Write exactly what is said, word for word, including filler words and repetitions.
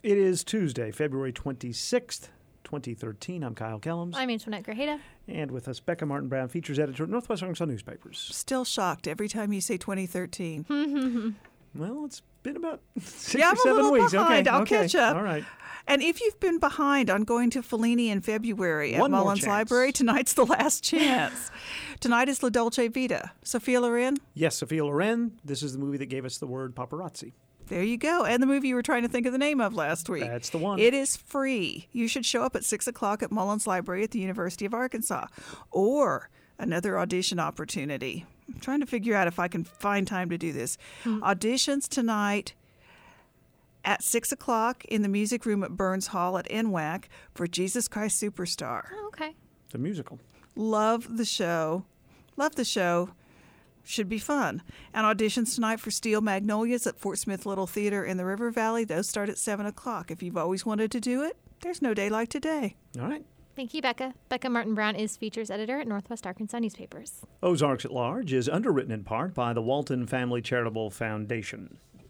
It is Tuesday, February twenty-sixth, twenty thirteen. I'm Kyle Kellums. I'm Antoinette Grajeda. And with us, Becca Martin Brown, features editor at Northwest Arkansas Newspapers. Still shocked every time you say twenty thirteen. Well, it's been about six yeah, or I'm seven a little weeks. behind. Okay, I'll okay. catch up. All right. And if you've been behind on going to Fellini in February at One more Mullins chance. Library, tonight's the last chance. Tonight is La Dolce Vita. Sophia Loren? Yes, Sophia Loren. This is the movie that gave us the word paparazzi. There you go. And the movie you were trying to think of the name of last week. That's the one. It is free. You should show up at six o'clock at Mullins Library at the University of Arkansas. Or another audition opportunity. I'm trying to figure out if I can find time to do this. Hmm. Auditions tonight at six o'clock in the music room at Burns Hall at N W A C for Jesus Christ Superstar. Oh, okay. The musical. Love the show. Love the show. Should be fun. And auditions tonight for Steel Magnolias at Fort Smith Little Theater in the River Valley. Those start at seven o'clock. If you've always wanted to do it, there's no day like today. All right. Thank you, Becca. Becca Martin Brown is features editor at Northwest Arkansas Newspapers. Ozarks at Large is underwritten in part by the Walton Family Charitable Foundation.